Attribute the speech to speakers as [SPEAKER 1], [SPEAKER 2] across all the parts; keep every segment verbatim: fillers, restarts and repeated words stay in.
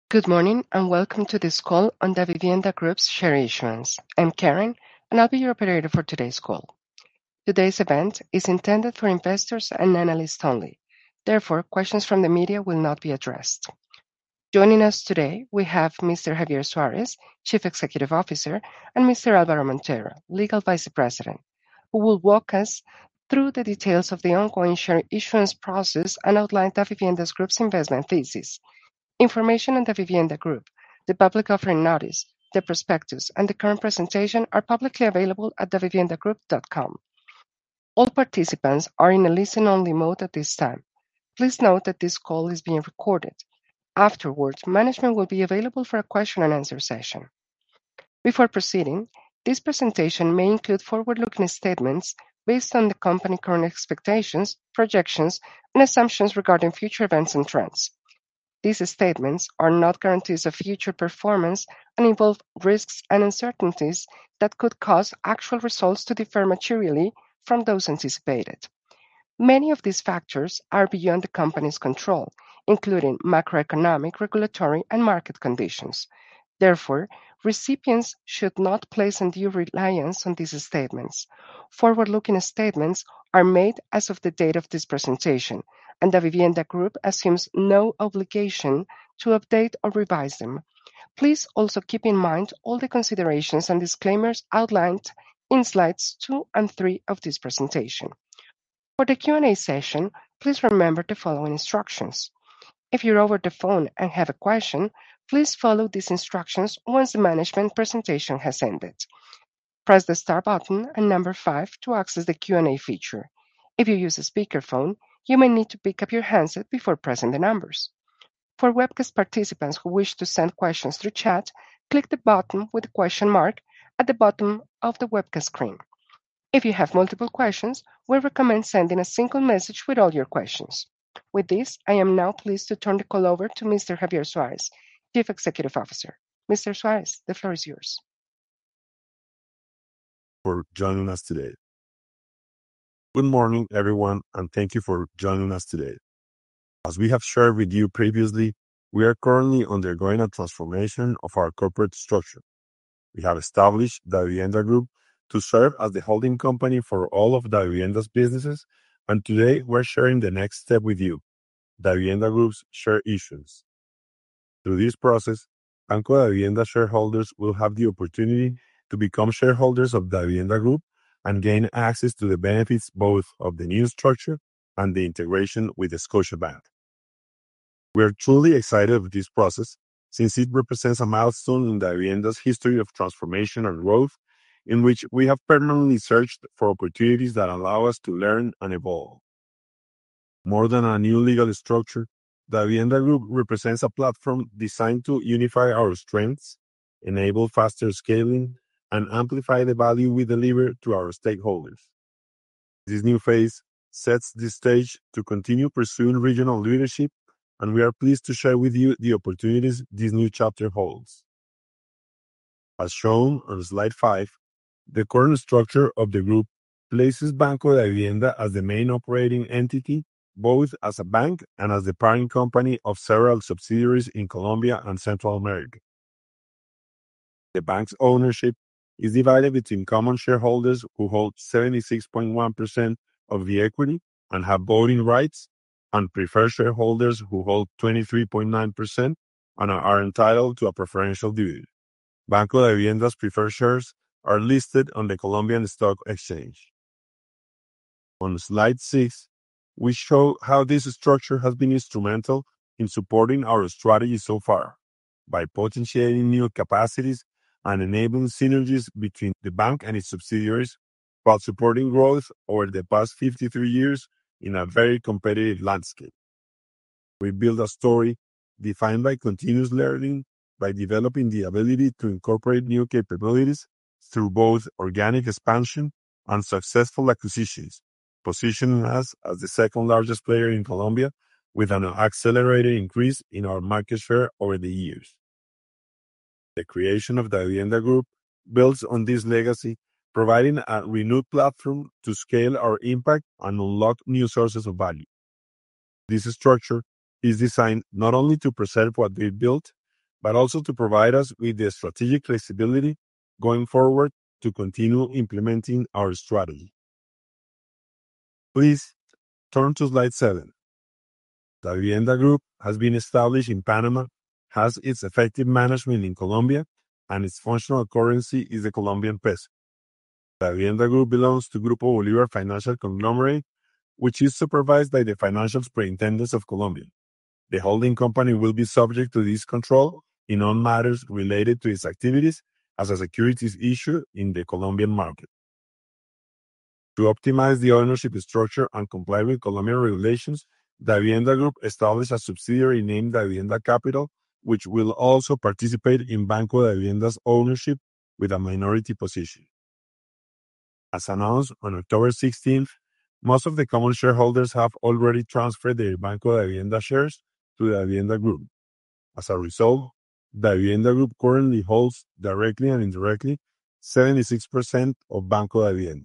[SPEAKER 1] Good morning and welcome to this call on Davivienda Group's share issuance. I'm Karen, and I'll be your operator for today's call. Today's event is intended for investors and analysts only. Therefore, questions from the media will not be addressed. Joining us today, we have Mister Javier Suarez, Chief Executive Officer, and Mister Álvaro Montero, Legal Vice President, who will walk us through the details of the ongoing share issuance process and outline Davivienda Group's investment thesis. Information on Davivienda Group, the public offering notice, the prospectus, and the current presentation are publicly available at davivienda group dot com. All participants are in a listen-only mode at this time. Please note that this call is being recorded. Afterwards, management will be available for a question and answer session. Before proceeding, this presentation may include forward-looking statements based on the company's current expectations, projections, and assumptions regarding future events and trends. These statements are not guarantees of future performance and involve risks and uncertainties that could cause actual results to differ materially from those anticipated. Many of these factors are beyond the company's control, including macroeconomic, regulatory, and market conditions. Therefore, recipients should not place undue reliance on these statements. Forward-looking statements are made as of the date of this presentation, and Davivienda Group assumes no obligation to update or revise them. Please also keep in mind all the considerations and disclaimers outlined in slides two and three of this presentation. For the Q and A session, please remember the following instructions. If you're over the phone and have a question, please follow these instructions once the management presentation has ended. Press the star button and number five to access the Q and A feature. If you use a speakerphone, you may need to pick up your handset before pressing the numbers. For webcast participants who wish to send questions through chat, click the button with the question mark at the bottom of the webcast screen. If you have multiple questions, we recommend sending a single message with all your questions. With this, I am now pleased to turn the call over to Mister Javier Suarez, Chief Executive Officer. Mister Suarez, the floor is yours.
[SPEAKER 2] For joining us today. Good morning, everyone, and thank you for joining us today. As we have shared with you previously, we are currently undergoing a transformation of our corporate structure. We have established Davivienda Group to serve as the holding company for all of Davivienda's businesses, and today we're sharing the next step with you, Davivienda Group's share issuance. Through this process, Banco Davivienda shareholders will have the opportunity to become shareholders of Davivienda Group and gain access to the benefits both of the new structure and the integration with the Scotiabank. We are truly excited with this process since it represents a milestone in Davivienda's history of transformation and growth, in which we have permanently searched for opportunities that allow us to learn and evolve. More than a new legal structure, Davivienda Group represents a platform designed to unify our strengths, enable faster scaling, and amplify the value we deliver to our stakeholders. This new phase sets the stage to continue pursuing regional leadership, and we are pleased to share with you the opportunities this new chapter holds. As shown on slide five, the current structure of the group places Banco Davivienda as the main operating entity, both as a bank and as the parent company of several subsidiaries in Colombia and Central America. The bank's ownership is divided between common shareholders who hold seventy-six point one percent of the equity and have voting rights, and preferred shareholders who hold twenty-three point nine percent and are entitled to a preferential dividend. Banco Davivienda's preferred shares are listed on the Colombian Stock Exchange. On slide six, we show how this structure has been instrumental in supporting our strategy so far, by potentiating new capacities and enabling synergies between the bank and its subsidiaries, while supporting growth over the past fifty-three years in a very competitive landscape. We build a story defined by continuous learning, by developing the ability to incorporate new capabilities through both organic expansion and successful acquisitions, positioning us as the second largest player in Colombia with an accelerated increase in our market share over the years. The creation of the Davivienda Group builds on this legacy, providing a renewed platform to scale our impact and unlock new sources of value. This structure is designed not only to preserve what we built, but also to provide us with the strategic flexibility going forward to continue implementing our strategy. Please turn to slide seven. Davivienda Group has been established in Panama, has its effective management in Colombia, and its functional currency is the Colombian peso. Davivienda Group belongs to Grupo Bolívar Financial Conglomerate, which is supervised by the Financial Superintendents of Colombia. The holding company will be subject to this control in all matters related to its activities as a securities issuer in the Colombian market. To optimize the ownership structure and comply with Colombian regulations, Davivienda Group established a subsidiary named Davivienda Capital, which will also participate in Banco Davivienda's ownership with a minority position. As announced on October sixteenth, most of the common shareholders have already transferred their Banco Davivienda shares to Davivienda Group. As a result, Davivienda Group currently holds, directly and indirectly, seventy-six percent of Banco Davivienda.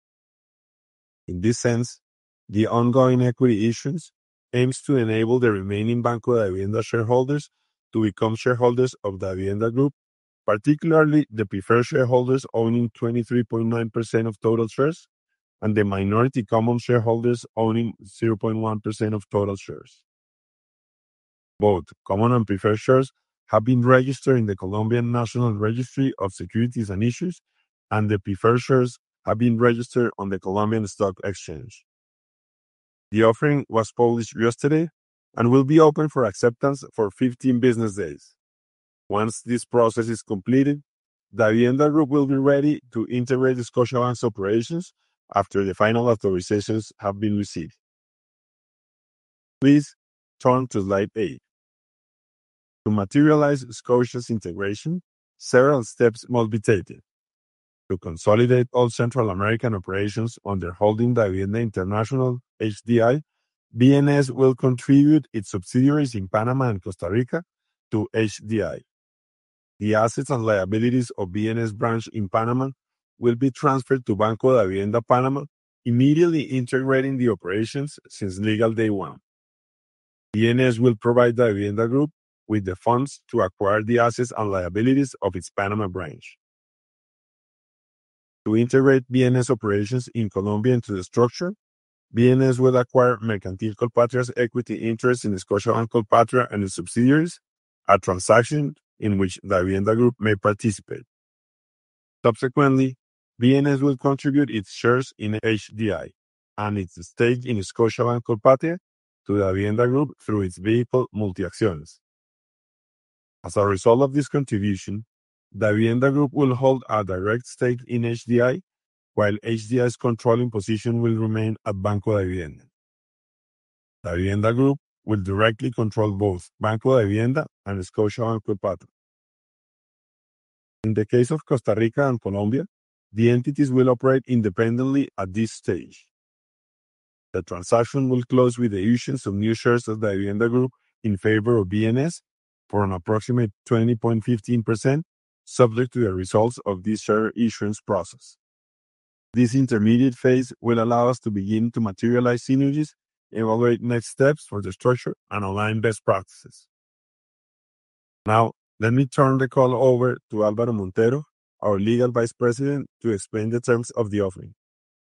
[SPEAKER 2] In this sense, the ongoing equity issuance aims to enable the remaining Banco Davivienda shareholders to become shareholders of Davivienda Group, particularly the preferred shareholders owning twenty-three point nine percent of total shares and the minority common shareholders owning zero point one percent of total shares. Both common and preferred shares have been registered in the Colombian National Registry of Securities and Issues, and the preferred shares have been registered on the Colombian Stock Exchange. The offering was published yesterday and will be open for acceptance for fifteen business days. Once this process is completed, Davivienda Group will be ready to integrate Scotiabank's operations after the final authorizations have been received. Please turn to slide eight. To materialize Scotia's integration, several steps must be taken. To consolidate all Central American operations under holding Davivienda International H D I, B N S will contribute its subsidiaries in Panama and Costa Rica to H D I. The assets and liabilities of B N S branch in Panama will be transferred to Banco Davivienda Panama, immediately integrating the operations since legal day one. B N S will provide Davivienda Group with the funds to acquire the assets and liabilities of its Panama branch. To integrate B N S operations in Colombia into the structure, B N S will acquire Mercantil Colpatria's equity interest in Scotiabank Colpatria and its subsidiaries, a transaction in which Davivienda Group may participate. Subsequently, B N S will contribute its shares in H D I and its stake in Scotiabank Colpatria to Davivienda Group through its vehicle Multiacciones. As a result of this contribution, Davivienda Group will hold a direct stake in H D I, while H D I's controlling position will remain at Banco Davivienda. Davivienda Group will directly control both Banco Davivienda and Scotiabank Colpatria. In the case of Costa Rica and Colombia, the entities will operate independently at this stage. The transaction will close with the issuance of new shares of Davivienda Group in favor of B N S for an approximate twenty point one five percent, subject to the results of this share issuance process. This intermediate phase will allow us to begin to materialize synergies, evaluate next steps for the structure, and align best practices. Now, let me turn the call over to Álvaro Montero, our Legal Vice President, to explain the terms of the offering.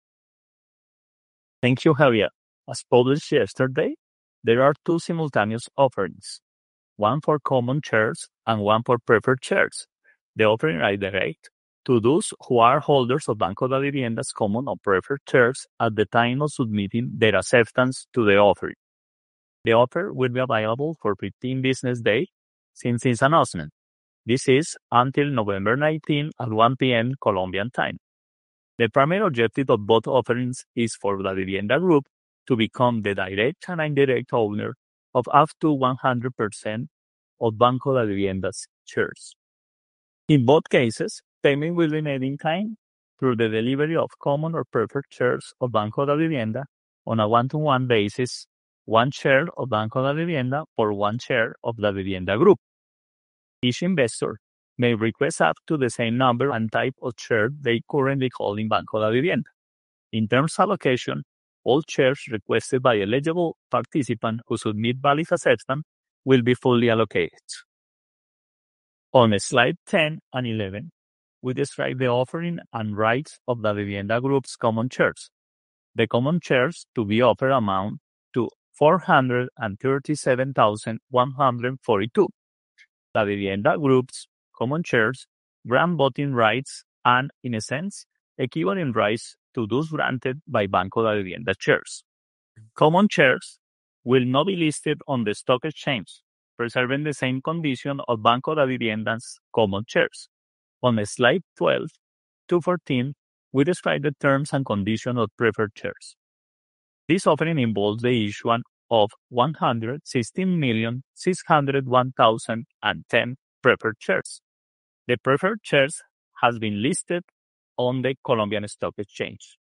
[SPEAKER 3] Thank you, Javier. As published yesterday, there are two simultaneous offerings, one for common shares and one for preferred shares. The offering is direct to those who are holders of Banco Davivienda's common or preferred shares at the time of submitting their acceptance to the offering. The offer will be available for fifteen business days since its announcement. This is until November nineteenth at one p.m. Colombian time. The primary objective of both offerings is for Davivienda Group to become the direct and indirect owner of up to one hundred percent of Banco Davivienda's shares. In both cases, payment will be made in kind through the delivery of common or preferred shares of Banco Davivienda on a one-to-one basis, one share of Banco Davivienda for one share of Davivienda Group. Each investor may request up to the same number and type of share they currently hold in Banco Davivienda. In terms of allocation, all shares requested by eligible participant who submit valid acceptance will be fully allocated. On slide ten and eleven, we describe the offering and rights of the Davivienda Group's common shares. The common shares to be offered amount to four hundred thirty-seven thousand one hundred forty-two. The Davivienda Group's common shares grant voting rights and, in a sense, equivalent rights to those granted by Banco Davivienda shares. Common shares will not be listed on the stock exchange, preserving the same condition of Banco Davivienda's common shares. On slide twelve to fourteen, we describe the terms and conditions of preferred shares. This offering involves the issuance of one hundred sixteen million six hundred one thousand ten preferred shares. The preferred shares has been listed on the Colombian Stock Exchange.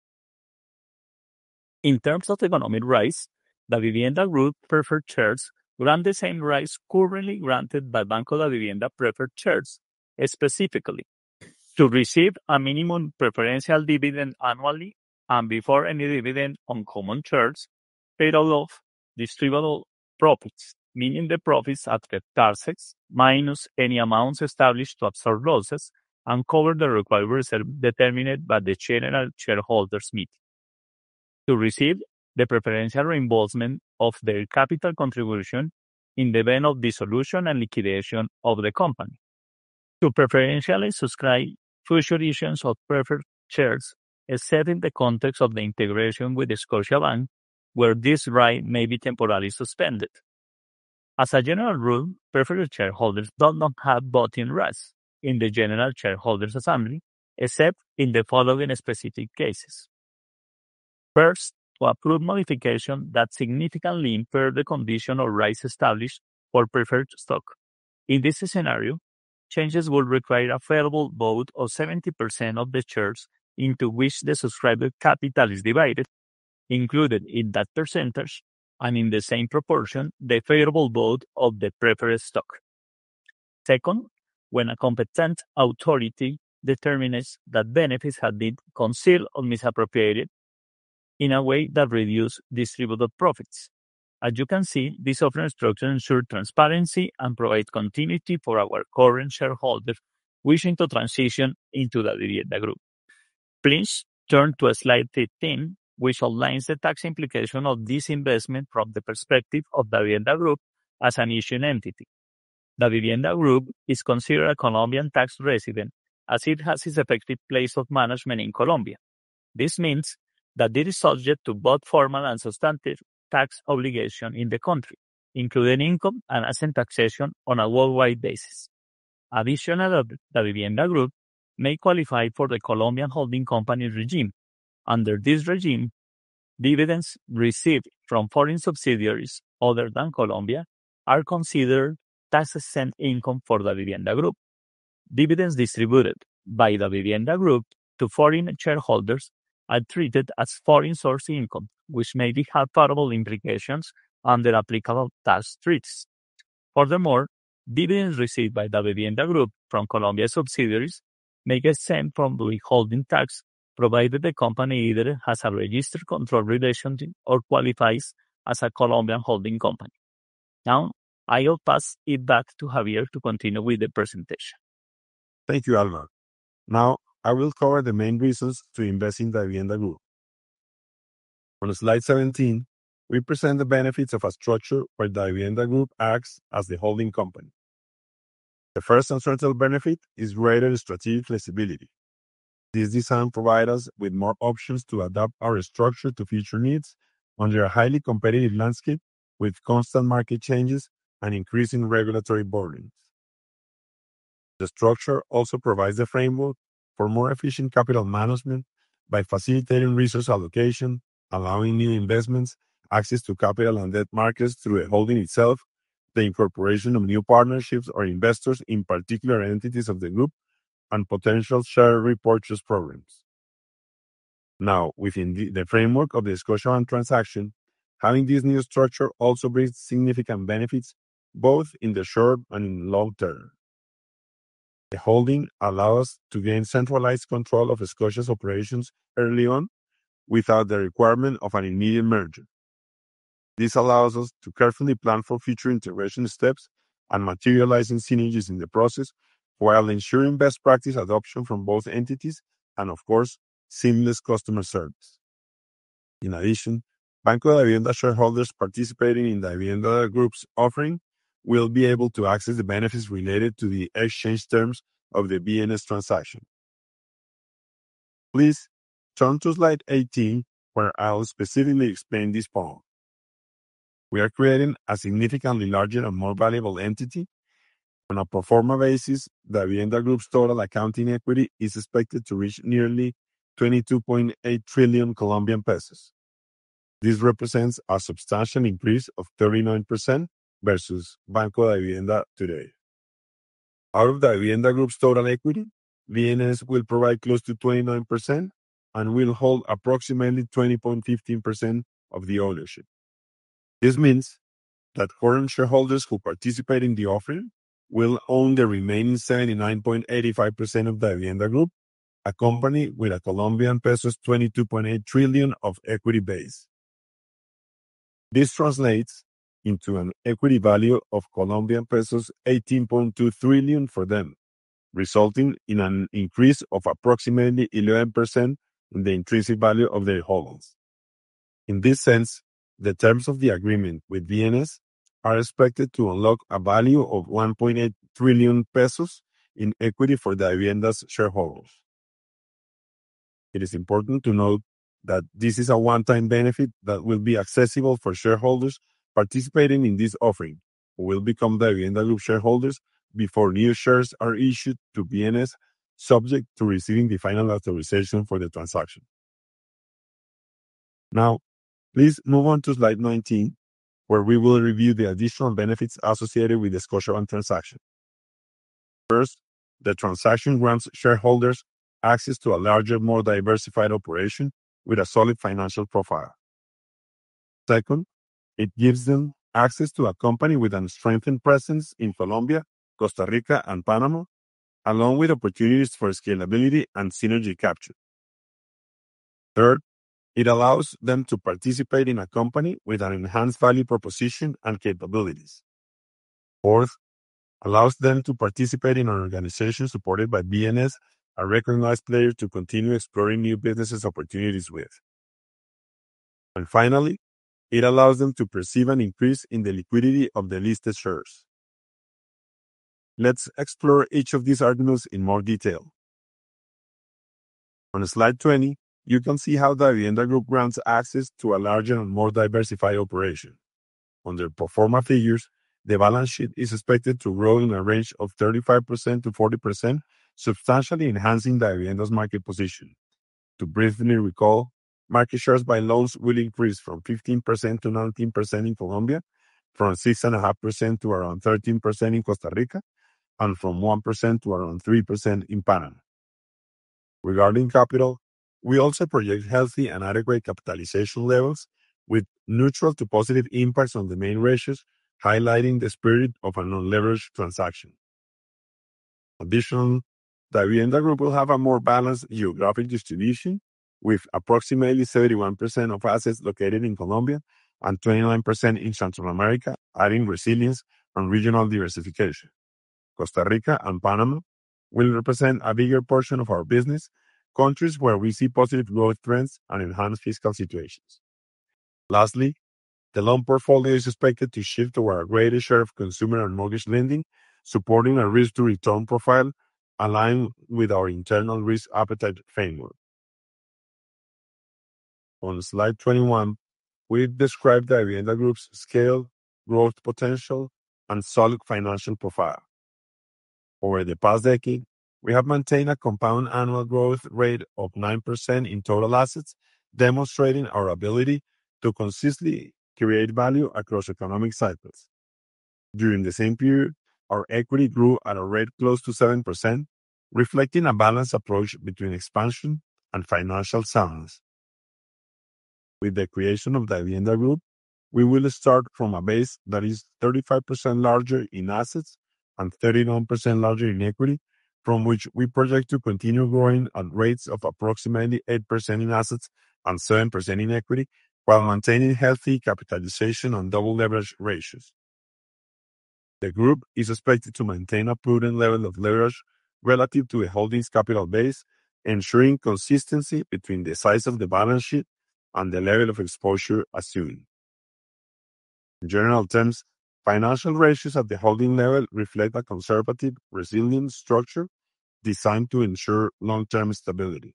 [SPEAKER 3] In terms of economic rights, the Davivienda Group preferred shares grant the same rights currently granted by Banco Davivienda preferred shares, specifically to receive a minimum preferential dividend annually and before any dividend on common shares, paid out of distributable profits, meaning the profits after taxes minus any amounts established to absorb losses and cover the required reserve determined by the general shareholders meeting. To receive the preferential reimbursement of their capital contribution in the event of dissolution and liquidation of the company. To preferentially subscribe future issuance of preferred shares, except in the context of the integration with the Scotiabank, where this right may be temporarily suspended. As a general rule, preferred shareholders do not have voting rights in the General Shareholders Assembly, except in the following specific cases. First, to approve modification that significantly impair the condition or rights established for preferred stock. In this scenario, changes will require a favorable vote of seventy percent of the shares into which the subscriber capital is divided, included in that percentage, and in the same proportion, the favorable vote of the preferred stock. Second, when a competent authority determines that benefits have been concealed or misappropriated in a way that reduces distributed profits. As you can see, this offering structure ensures transparency and provides continuity for our current shareholders wishing to transition into the Davivienda Group. Please turn to slide fifteen, which outlines the tax implication of this investment from the perspective of the Davivienda Group as an issuing entity. The Davivienda Group is considered a Colombian tax resident as it has its effective place of management in Colombia. This means that it is subject to both formal and substantive tax obligation in the country, including income and asset taxation on a worldwide basis. Additionally, the Davivienda Group may qualify for the Colombian holding company regime. Under this regime, dividends received from foreign subsidiaries other than Colombia are considered tax-exempt income for the Davivienda Group. Dividends distributed by the Davivienda Group to foreign shareholders are treated as foreign source income, which may have favorable implications under applicable tax treaties. Furthermore, dividends received by the Davivienda Group from Colombia subsidiaries may get exempt from withholding tax, provided the company either has a registered control relationship or qualifies as a Colombian holding company. Now, I will pass it back to Javier to continue with the presentation.
[SPEAKER 2] Thank you, Alma. Now, I will cover the main reasons to invest in the Davivienda Group. On slide seventeen, we present the benefits of a structure where the Davivienda Group acts as the holding company. The first and central benefit is greater strategic flexibility. This design provides us with more options to adapt our structure to future needs under a highly competitive landscape with constant market changes and increasing regulatory burdens. The structure also provides the framework for more efficient capital management by facilitating resource allocation, allowing new investments, access to capital and debt markets through the holding itself, the incorporation of new partnerships or investors in particular entities of the group, and potential share repurchase programs. Now, within the, the framework of the Scotiabank transaction, having this new structure also brings significant benefits both in the short and in long term. The holding allows us to gain centralized control of Scotia's operations early on without the requirement of an immediate merger. This allows us to carefully plan for future integration steps and materializing synergies in the process while ensuring best practice adoption from both entities and, of course, seamless customer service. In addition, Banco Davivienda shareholders participating in Davivienda Group's offering will be able to access the benefits related to the exchange terms of the B N S transaction. Please turn to slide eighteen, where I'll specifically explain this point. We are creating a significantly larger and more valuable entity. On a pro forma basis, Davivienda Group's total accounting equity is expected to reach nearly twenty-two point eight trillion Colombian pesos. This represents a substantial increase of thirty-nine percent versus Banco Davivienda today. Out of Davivienda Group's total equity, B N S will provide close to twenty-nine percent and will hold approximately twenty point one five percent of the ownership. This means that current shareholders who participate in the offering will own the remaining seventy-nine point eight five percent of Davivienda Group, a company with a Colombian pesos twenty-two point eight trillion of equity base. This translates into an equity value of Colombian pesos eighteen point two trillion for them, resulting in an increase of approximately eleven percent in the intrinsic value of their holdings. In this sense, the terms of the agreement with B N S are expected to unlock a value of one point eight trillion pesos in equity for Davivienda's shareholders. It is important to note that this is a one-time benefit that will be accessible for shareholders participating in this offering, who will become Davivienda Group shareholders before new shares are issued to B N S, subject to receiving the final authorization for the transaction. Now, please move on to slide nineteen, where we will review the additional benefits associated with the Scotiabank transaction. First, the transaction grants shareholders access to a larger, more diversified operation with a solid financial profile. Second, it gives them access to a company with a strengthened presence in Colombia, Costa Rica, and Panama, along with opportunities for scalability and synergy capture. Third, it allows them to participate in a company with an enhanced value proposition and capabilities. Fourth, allows them to participate in an organization supported by B N S, a recognized player to continue exploring new business opportunities with. And finally, it allows them to perceive an increase in the liquidity of the listed shares. Let's explore each of these arguments in more detail. On slide twenty, you can see how Davivienda Group grants access to a larger and more diversified operation. Under pro forma figures, the balance sheet is expected to grow in a range of thirty-five percent to forty percent, substantially enhancing Davivienda's market position. To briefly recall, market shares by loans will increase from fifteen percent to nineteen percent in Colombia, from six point five percent to around thirteen percent in Costa Rica, and from one percent to around three percent in Panama. Regarding capital, we also project healthy and adequate capitalization levels with neutral to positive impacts on the main ratios, highlighting the spirit of a non-leveraged transaction. Additionally, Davivienda Group will have a more balanced geographic distribution, with approximately seventy-one percent of assets located in Colombia and twenty-nine percent in Central America, adding resilience and regional diversification. Costa Rica and Panama will represent a bigger portion of our business, countries where we see positive growth trends and enhanced fiscal situations. Lastly, the loan portfolio is expected to shift toward a greater share of consumer and mortgage lending, supporting a risk-to-return profile aligned with our internal risk appetite framework. On slide twenty-one, we describe Davivienda Group's scale, growth potential, and solid financial profile. Over the past decade, we have maintained a compound annual growth rate of nine percent in total assets, demonstrating our ability to consistently create value across economic cycles. During the same period, our equity grew at a rate close to seven percent, reflecting a balanced approach between expansion and financial soundness. With the creation of Davivienda Group, we will start from a base that is thirty-five percent larger in assets and thirty-nine percent larger in equity, from which we project to continue growing at rates of approximately eight percent in assets and seven percent in equity, while maintaining healthy capitalization and double leverage ratios. The group is expected to maintain a prudent level of leverage relative to the holding's capital base, ensuring consistency between the size of the balance sheet and the level of exposure assumed. In general terms, financial ratios at the holding level reflect a conservative, resilient structure designed to ensure long-term stability.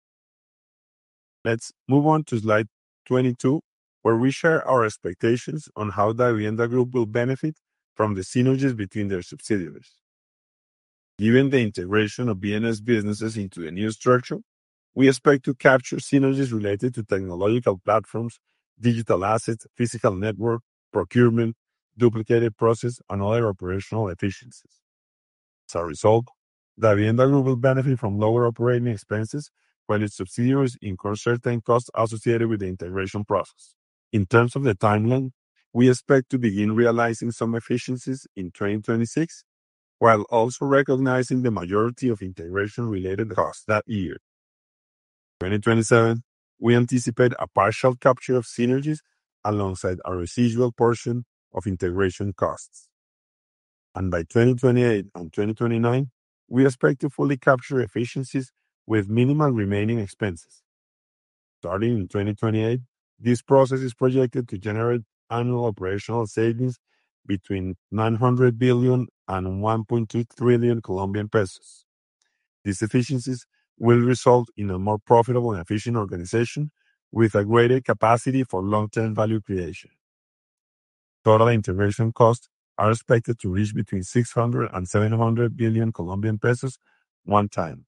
[SPEAKER 2] Let's move on to slide twenty-two, where we share our expectations on how the Davivienda Group will benefit from the synergies between their subsidiaries. Given the integration of B N S businesses into the new structure, we expect to capture synergies related to technological platforms, digital assets, physical network, procurement, duplicated process, and other operational efficiencies. As a result, the Davivienda Group will benefit from lower operating expenses, while its subsidiaries incur certain costs associated with the integration process. In terms of the timeline, we expect to begin realizing some efficiencies in twenty twenty-six, while also recognizing the majority of integration-related costs that year. In twenty twenty-seven, we anticipate a partial capture of synergies alongside a residual portion of integration costs. And by twenty twenty-eight and twenty twenty-nine, we expect to fully capture efficiencies with minimal remaining expenses. Starting in twenty twenty-eight, this process is projected to generate annual operational savings between nine hundred billion and one point two trillion Colombian pesos. These efficiencies will result in a more profitable and efficient organization with a greater capacity for long-term value creation. Total integration costs are expected to reach between six hundred and seven hundred billion Colombian pesos one time.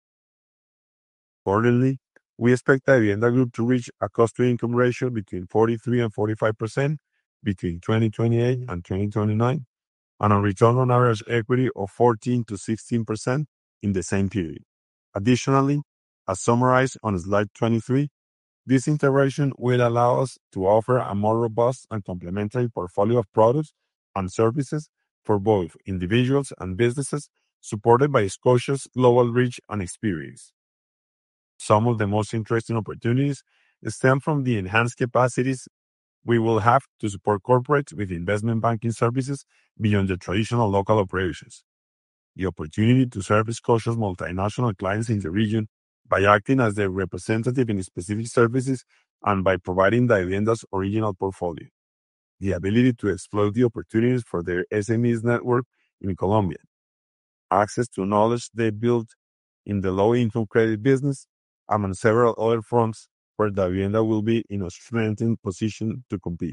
[SPEAKER 2] Accordingly, we expect the Davivienda Group to reach a cost-to-income ratio between forty-three and forty-five percent between twenty twenty-eight and twenty twenty-nine, and a return on average equity of fourteen to sixteen percent in the same period. Additionally, as summarized on slide twenty-three, this integration will allow us to offer a more robust and complementary portfolio of products and services for both individuals and businesses, supported by Scotia's global reach and experience. Some of the most interesting opportunities stem from the enhanced capacities we will have to support corporates with investment banking services beyond the traditional local operations. The opportunity to serve Scotia's multinational clients in the region by acting as their representative in specific services and by providing Davivienda's original portfolio. The ability to exploit the opportunities for their S M Es network in Colombia. Access to knowledge they built in the low-income credit business, among several other fronts where Davivienda will be in a strengthened position to compete.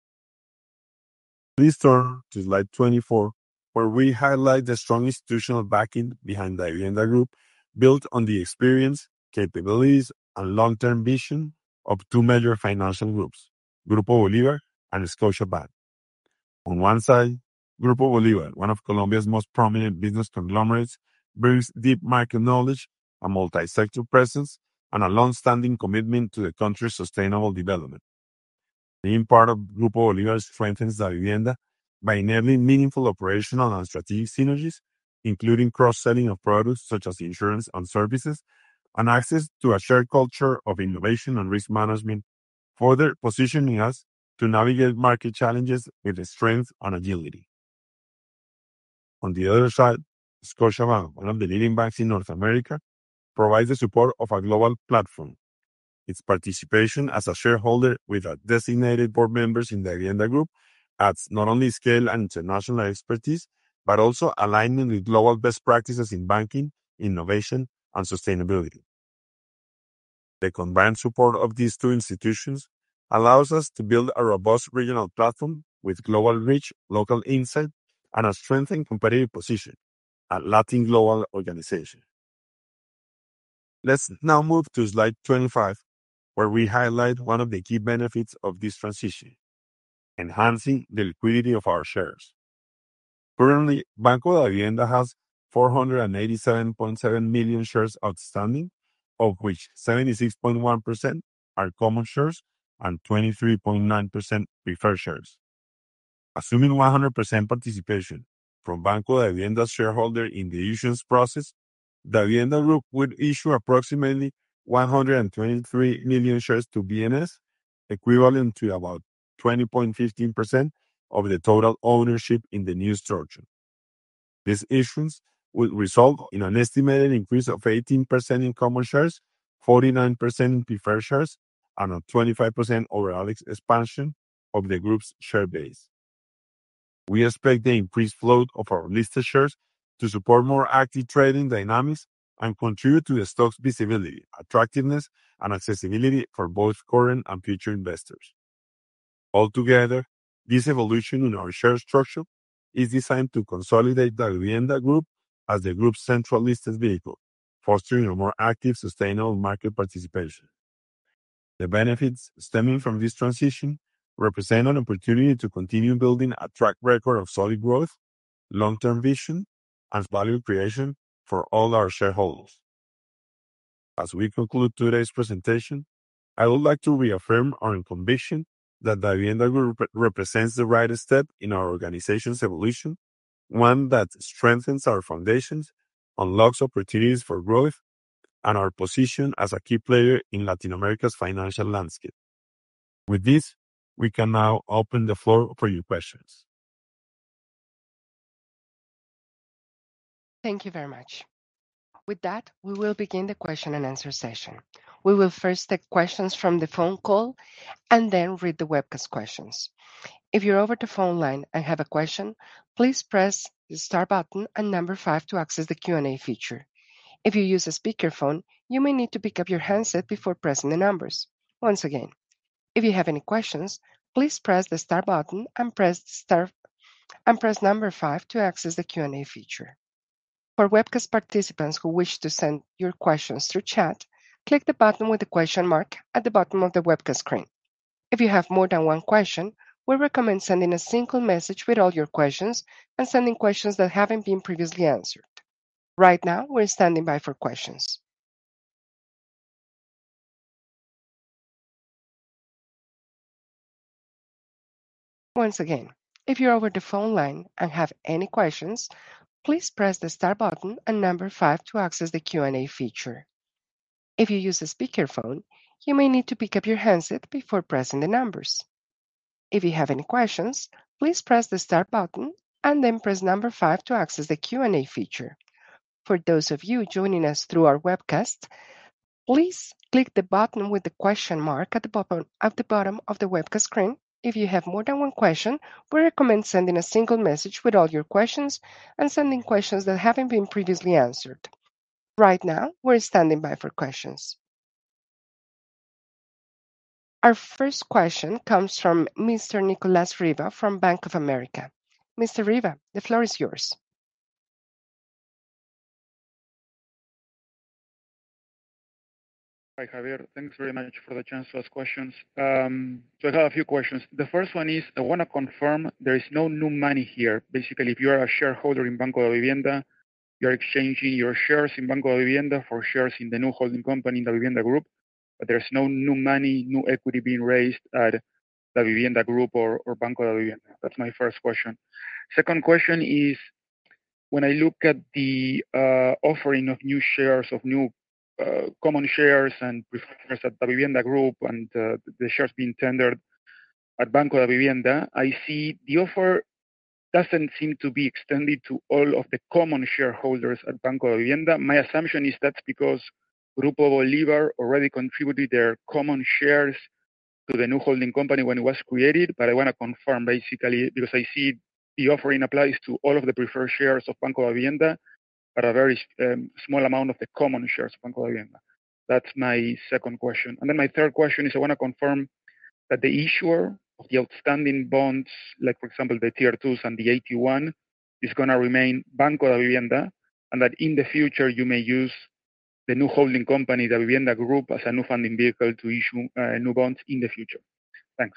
[SPEAKER 2] Please turn to slide twenty-four, where we highlight the strong institutional backing behind the Davivienda Group, built on the experience, capabilities, and long-term vision of two major financial groups, Grupo Bolívar and Scotiabank. On one side, Grupo Bolívar, one of Colombia's most prominent business conglomerates, brings deep market knowledge, a multi-sector presence, and a long-standing commitment to the country's sustainable development. Being part of Grupo Bolívar strengthens Davivienda by enabling meaningful operational and strategic synergies, including cross-selling of products such as insurance and services, and access to a shared culture of innovation and risk management, further positioning us to navigate market challenges with strength and agility. On the other side, Scotiabank, one of the leading banks in North America, provides the support of a global platform. Its participation as a shareholder with a designated board members in the Davivienda Group adds not only scale and international expertise, but also alignment with global best practices in banking, innovation, and sustainability. The combined support of these two institutions allows us to build a robust regional platform with global reach, local insight, and a strengthened competitive position, a Latin global organization. Let's now move to slide twenty-five, where we highlight one of the key benefits of this transition, enhancing the liquidity of our shares. Currently, Banco Davivienda has four hundred eighty-seven point seven million shares outstanding, of which seventy-six point one percent are common shares and twenty-three point nine percent preferred shares. Assuming one hundred percent participation from Banco Davivienda's shareholder in the issuance process, Davivienda Group would issue approximately one hundred twenty-three million shares to B N S, equivalent to about twenty point one five percent of the total ownership in the new structure. This issuance would result in an estimated increase of eighteen percent in common shares, forty-nine percent in preferred shares, and a twenty-five percent overall expansion of the group's share base. We expect the increased float of our listed shares to support more active trading dynamics and contribute to the stock's visibility, attractiveness, and accessibility for both current and future investors. Altogether, this evolution in our share structure is designed to consolidate Davivienda Group as the group's central listed vehicle, fostering a more active, sustainable market participation. The benefits stemming from this transition represent an opportunity to continue building a track record of solid growth, long-term vision, and value creation for all our shareholders. As we conclude today's presentation, I would like to reaffirm our conviction that Davivienda Group represents the right step in our organization's evolution, one that strengthens our foundations, unlocks opportunities for growth, and our position as a key player in Latin America's financial landscape. With this, we can now open the floor for your questions.
[SPEAKER 1] Thank you very much. With that, we will begin the question and answer session. We will first take questions from the phone call and then read the webcast questions. If you're over the phone line and have a question, please press the star button and number five to access the Q and A feature. If you use a speakerphone, you may need to pick up your handset before pressing the numbers. Once again, if you have any questions, please press the star button and press star and press number five to access the Q and A feature. For webcast participants who wish to send your questions through chat, click the button with the question mark at the bottom of the webcast screen. If you have more than one question, we recommend sending a single message with all your questions and sending questions that haven't been previously answered. Right now, we're standing by for questions. Once again, if you're over the phone line and have any questions, please press the star button and number five to access the Q and A feature. If you use a speakerphone, you may need to pick up your handset before pressing the numbers. If you have any questions, please press the star button and then press number five to access the Q and A feature. For those of you joining us through our webcast, please click the button with the question mark at the bottom, at the bottom of the webcast screen. If you have more than one question, we recommend sending a single message with all your questions and sending questions that haven't been previously answered. Right now, we're standing by for questions. Our first question comes from Mister Nicolas Riva from Bank of America. Mister Riva, the floor is yours.
[SPEAKER 4] Hi, Javier. Thanks very much for the chance to ask questions. Um, so I have a few questions. The first one is, I want to confirm there is no new money here. Basically, if you are a shareholder in Banco Davivienda, you're exchanging your shares in Banco Davivienda for shares in the new holding company in the Davivienda Group, but there's no new money, new equity being raised at Davivienda Group or, or Banco Davivienda. That's my first question. Second question is, when I look at the uh, offering of new shares, of new Uh, common shares and preferred shares at Davivienda Group and uh, the shares being tendered at Banco Davivienda, I see the offer doesn't seem to be extended to all of the common shareholders at Banco Davivienda. My assumption is that's because Grupo Bolívar already contributed their common shares to the new holding company when it was created, but I want to confirm basically because I see the offering applies to all of the preferred shares of Banco Davivienda, but a very um, small amount of the common shares of Banco Davivienda. That's my second question. And then my third question is I want to confirm that the issuer of the outstanding bonds, like for example the Tier twos and the A T one, is going to remain Banco Davivienda, and that in the future you may use the new holding company, Davivienda Group, as a new funding vehicle to issue uh, new bonds in the future. Thanks.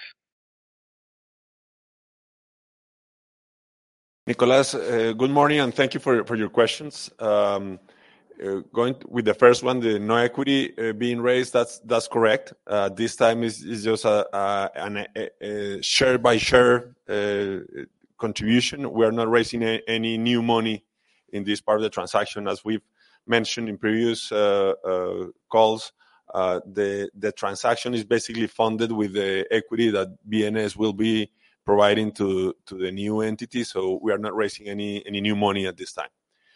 [SPEAKER 2] Nicolas, uh, good morning, and thank you for, for your questions. Um, uh, going with the first one, the no equity uh, being raised, that's that's correct. Uh, this time is is just a, a, an, a, a share by share uh, contribution. We are not raising a, any new money in this part of the transaction, as we've mentioned in previous uh, uh, calls. Uh, the the transaction is basically funded with the equity that B N S will be providing to, to the new entity, so we are not raising any, any new money at this time.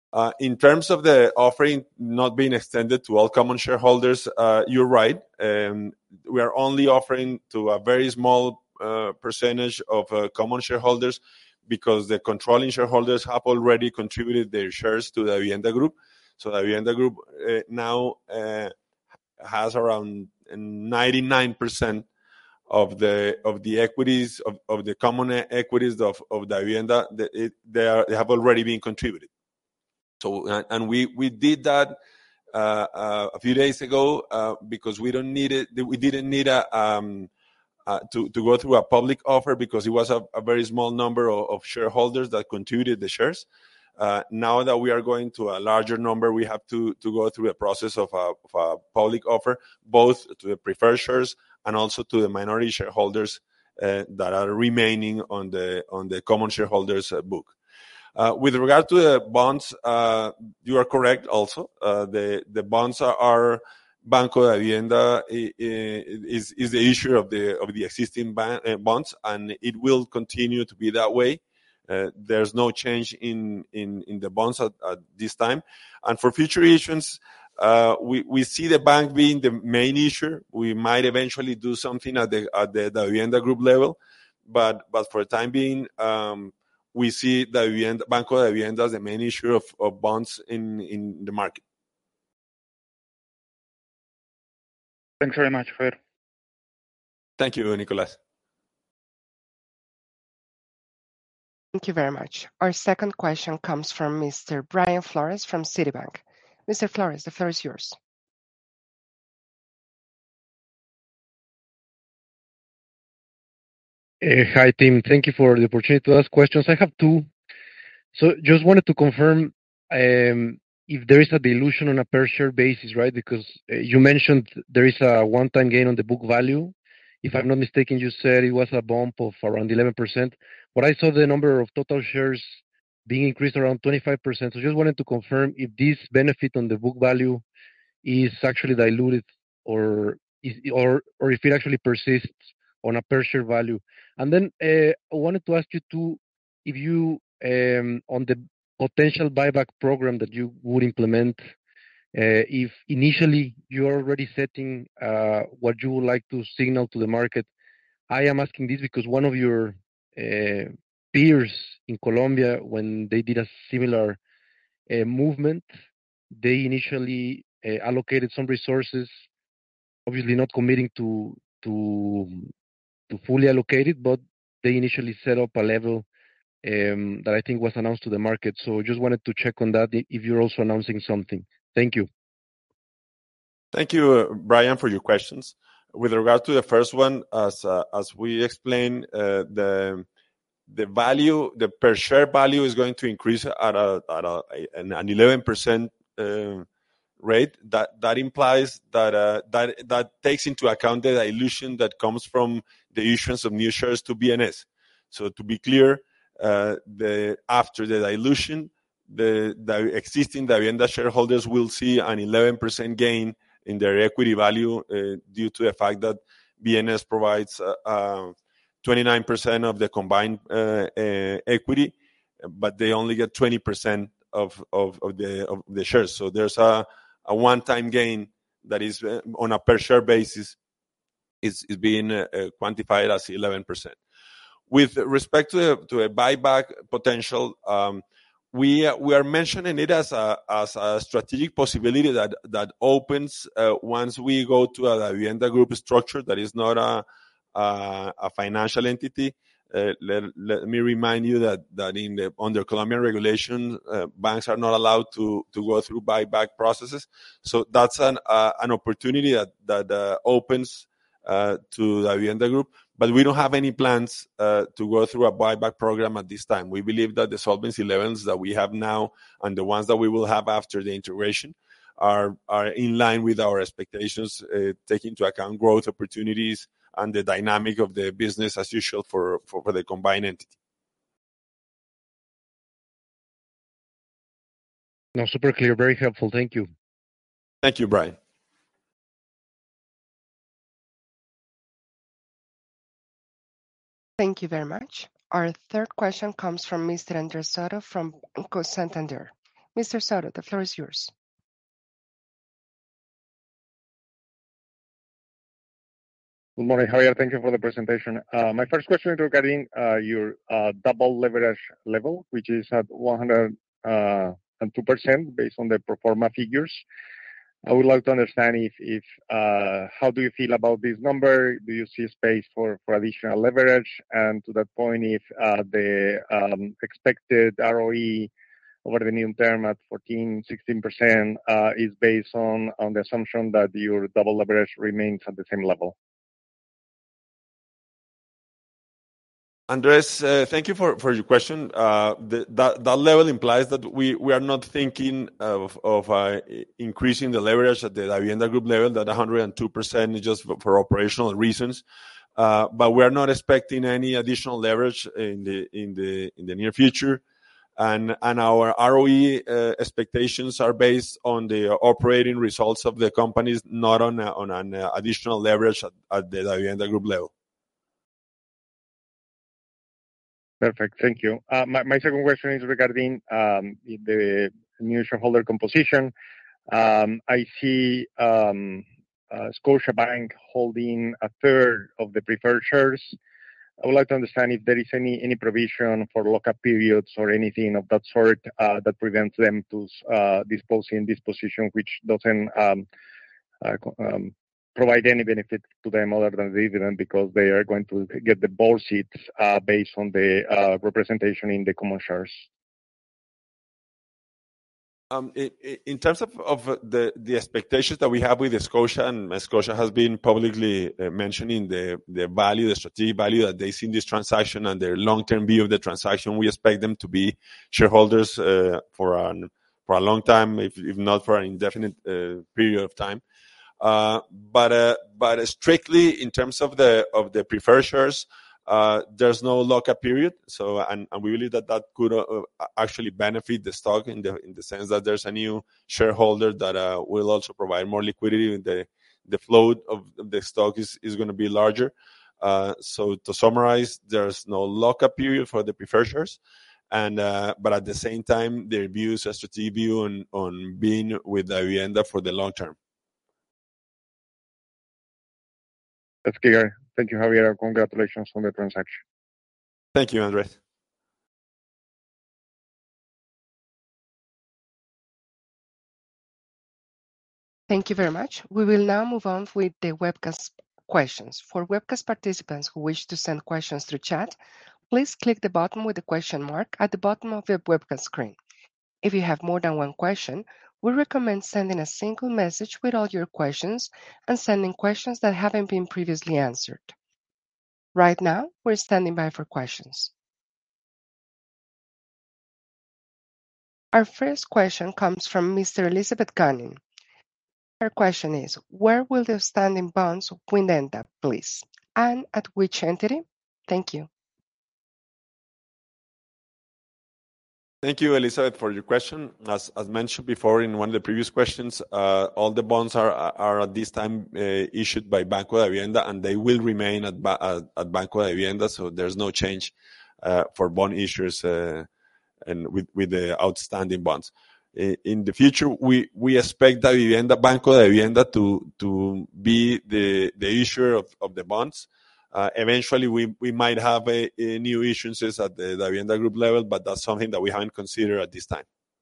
[SPEAKER 2] Uh, in terms of the offering not being extended to all common shareholders, uh, you're right. Um, we are only offering to a very small uh, percentage of uh, common shareholders because the controlling shareholders have already contributed their shares to the Davivienda Group. So the Davivienda Group uh, now uh, has around ninety-nine percent of the of the equities of, of the common equities of of Davivienda. They, they, are, they have already been contributed. So and, and we we did that uh, uh, a few days ago uh, because we don't need it. We didn't need a um, uh, to to go through a public offer because it was a, a very small number of, of shareholders that contributed the shares. Uh, now that we are going to a larger number, we have to to go through a process of a, of a public offer, both to the preferred shares and also to the minority shareholders uh, that are remaining on the on the common shareholders uh, book. Uh, with regard to the bonds, uh, you are correct also. Uh, the, the bonds are, are Banco Davivienda is, is the issuer of the, of the existing ban, uh, bonds, and it will continue to be that way. Uh, there's no change in, in, in the bonds at, at this time. And for future issuance, uh, we, we see the bank being the main issuer. We might eventually do something at the, at the Davivienda Group level, but, but for the time being, um, we see the Davivienda, Banco Davivienda as the main issuer of, of bonds in, in the market.
[SPEAKER 4] Thanks very much, Javier.
[SPEAKER 2] Thank you, Nicolas.
[SPEAKER 1] Thank you very much. Our second question comes from Mister Brian Flores from Citibank. Mister Flores, the floor is yours.
[SPEAKER 5] Uh, hi, team. Thank you for the opportunity to ask questions. I have two. So just wanted to confirm um, if there is a dilution on a per share basis, right? Because uh, you mentioned there is a one-time gain on the book value. If I'm not mistaken, you said it was a bump of around eleven percent, but I saw the number of total shares being increased around twenty-five percent. So just wanted to confirm if this benefit on the book value is actually diluted or is, or or if it actually persists on a per share value. And then uh, I wanted to ask you too, if you um, on the potential buyback program that you would implement, uh, if initially you are already setting uh, what you would like to signal to the market. I am asking this because one of your uh, peers in Colombia, when they did a similar uh, movement, they initially uh, allocated some resources, obviously not committing to to to fully allocate it, but they initially set up a level um, that I think was announced to the market. So just wanted to check on that if you're also announcing something. Thank you.
[SPEAKER 2] Thank you, uh, Brian, for your questions. With regard to the first one, as uh, as we explained, uh, the the value, the per share value is going to increase at a at a, an eleven percent uh, rate. That that implies that uh, that that takes into account the dilution that comes from the issuance of new shares to B N S. So to be clear, uh, the after the dilution, the the existing Davivienda shareholders will see an eleven percent gain in their equity value uh, due to the fact that B N S provides uh, uh, twenty-nine percent of the combined uh, uh, equity, but they only get twenty percent of, of, of, the, of the shares. So there's a, a one-time gain that is uh, on a per share basis is, is being uh, quantified as eleven percent. With respect to, the, to a buyback potential, um, we we are mentioning it as a as a strategic possibility that that opens uh, once we go to a Davivienda Group structure that is not a a, a financial entity. Uh, let, let me remind you that that in the under Colombian regulation, uh, banks are not allowed to to go through buyback processes. So that's an uh, an opportunity that that uh, opens uh, to the Davivienda Group. But we don't have any plans uh, to go through a buyback program at this time. We believe that the solvency levels that we have now and the ones that we will have after the integration are are in line with our expectations, uh, taking into account growth opportunities and the dynamic of the business as usual for, for, for the combined entity.
[SPEAKER 5] No, super clear, very helpful. Thank you.
[SPEAKER 2] Thank you, Brian.
[SPEAKER 1] Thank you very much. Our third question comes from Mister Andres Soto from Banco Santander. Mister Soto, the floor is yours.
[SPEAKER 6] Good morning, Javier. Thank you for the presentation. Uh, my first question is regarding uh, your uh, double leverage level, which is at one hundred two percent based on the pro forma figures. I would like to understand if, if uh, how do you feel about this number? Do you see space for, for additional leverage? And to that point, if uh, the um, expected R O E over the medium term at fourteen, sixteen percent uh, is based on, on the assumption that your double leverage remains at the same level.
[SPEAKER 2] Andres, uh, thank you for, for your question. Uh, the, that, that level implies that we, we are not thinking of, of uh, increasing the leverage at the Davivienda Group level. That one hundred two percent is just for, for operational reasons. Uh, but we are not expecting any additional leverage in the in the in the near future, and and our R O E uh, expectations are based on the operating results of the companies, not on a, on an uh, additional leverage at, at the Davivienda Group level.
[SPEAKER 6] Perfect. Thank you. Uh, my, my second question is regarding um, the new shareholder composition. Um, I see um, uh, Scotiabank holding a third of the preferred shares. I would like to understand if there is any any provision for lock-up periods or anything of that sort uh, that prevents them to uh, dispose in this position, which doesn't um, uh, um, provide any benefit to them other than the dividend, because they are going to get the board seats uh, based on the uh, representation in the common shares.
[SPEAKER 2] Um, in, in terms of, of the, the expectations that we have with the Scotia, and Scotia has been publicly uh, mentioning the, the value, the strategic value that they see in this transaction and their long-term view of the transaction, we expect them to be shareholders uh, for, an, for a long time, if, if not for an indefinite uh, period of time. Uh, but uh, but strictly in terms of the of the preferred shares, uh, there's no lockup period. So and, and we believe that that could uh, actually benefit the stock in the in the sense that there's a new shareholder that uh, will also provide more liquidity. The the float of the stock is is going to be larger. Uh, so to summarize, there's no lockup period for the preferred shares. And uh, but at the same time, their views, a strategic view on on being with Davivienda for the long term.
[SPEAKER 6] That's clear. Thank you, Javier. Congratulations on the transaction.
[SPEAKER 2] Thank you, Andres.
[SPEAKER 1] Thank you very much. We will now move on with the webcast questions. For webcast participants who wish to send questions through chat, please click the button with the question mark at the bottom of the webcast screen. If you have more than one question, we recommend sending a single message with all your questions and sending questions that haven't been previously answered. Right now, we're standing by for questions. Our first question comes from Mister Elizabeth Gunning. Her question is, where will the outstanding bonds wind end up, please? And at which entity? Thank you.
[SPEAKER 2] Thank you, Elizabeth, for your question. As, as mentioned before in one of the previous questions, uh, all the bonds are, are at this time uh, issued by Banco Davivienda, and they will remain at, at, at Banco Davivienda, so there's no change uh, for bond issuers uh, and with, with the outstanding bonds. In the future, we, we expect Davivienda, Banco Davivienda to, to be the, the issuer of, of the bonds. Uh, eventually, we, we might have a, a new issuances at the Davivienda Group level, but that's something that we haven't considered at this time.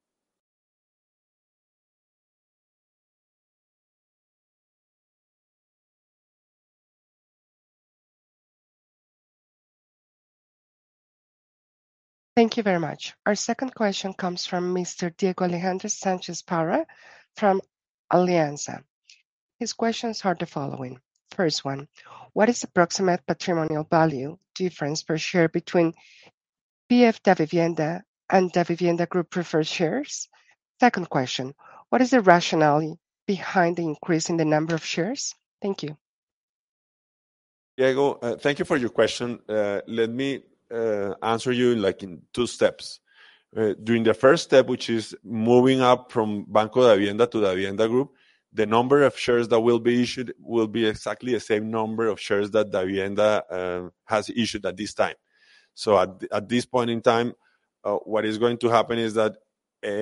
[SPEAKER 1] Thank you very much. Our second question comes from Mister Diego Alejandro Sanchez Parra from Alianza. His questions are the following. First one, what is the approximate patrimonial value difference per share between P F Davivienda and Davivienda Group preferred shares? Second question, what is the rationale behind the increase in the number of shares? Thank you.
[SPEAKER 2] Diego, uh, thank you for your question. Uh, let me uh, answer you in like in two steps. Uh, during the first step, which is moving up from Banco Davivienda to Davivienda Group, the number of shares that will be issued will be exactly the same number of shares that Davivienda uh, has issued at this time. So at, at this point in time, uh, what is going to happen is that uh,